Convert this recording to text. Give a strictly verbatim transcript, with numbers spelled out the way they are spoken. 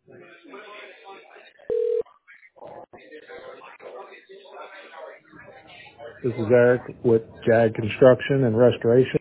This is Eric with Jag Construction and Restoration.